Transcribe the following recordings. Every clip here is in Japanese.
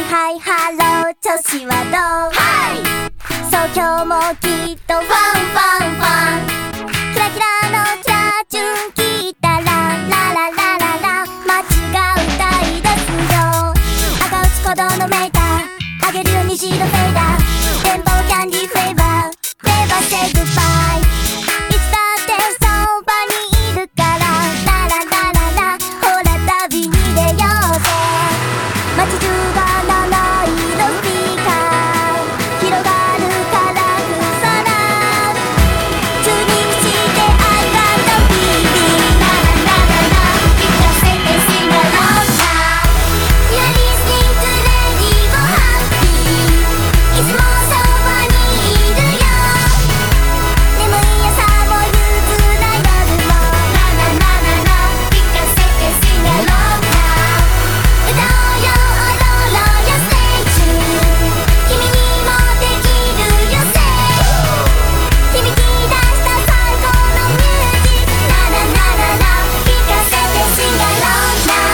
ハイハロー調子はどう？そう今日もきっとファンファンファン。キラキラのキラチュン聞いたらラララララ街が歌い出すよ。赤打ち鼓動のメーターあげるよ虹のフェーダー。電波はキャンディーフレーバー。Never say goodbye。 いつだってそばにいるからラララララ。ほら旅に出ようぜ。街中が七色スピーカー広がるカラフル空。チューニングして I got the feeling。 ラララララ聞かせて Sing along now。 You're listening to Radio Happy。 いつもそばにいるよ。眠い朝も憂鬱な夜もラララララ聞かせて Sing along now。 歌おうよ踊ろうよ Stay tuned。 君にもできるよ Say。 響き出した最高のミュージック。ラララララ聞かせて Sing along now。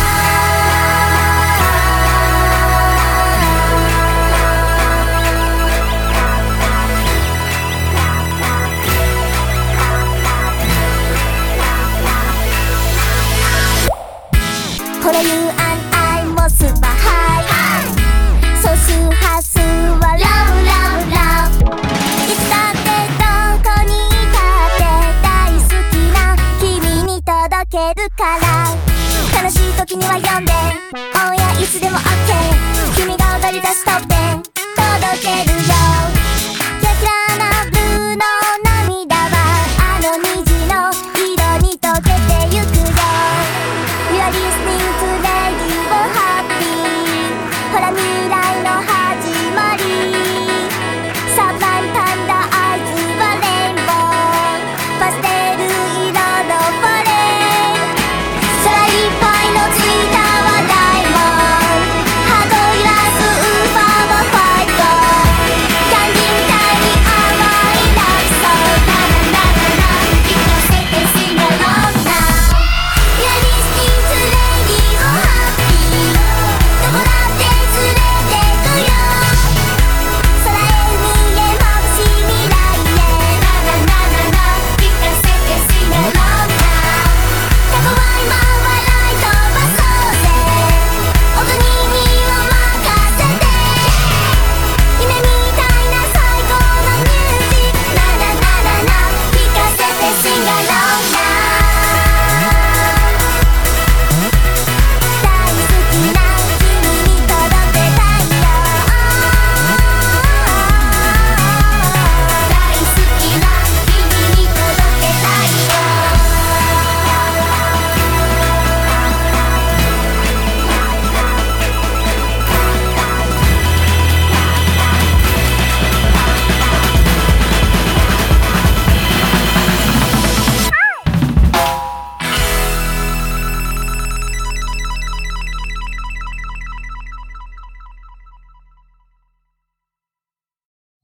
ほら You and I もスーパーハイ。総数波数は Love Love Love。 いつだってどこにいたって大好きな君に届けるから。悲しい時には呼んでオンエアいつでも OK。 君が踊り出すトップ10届けるよ。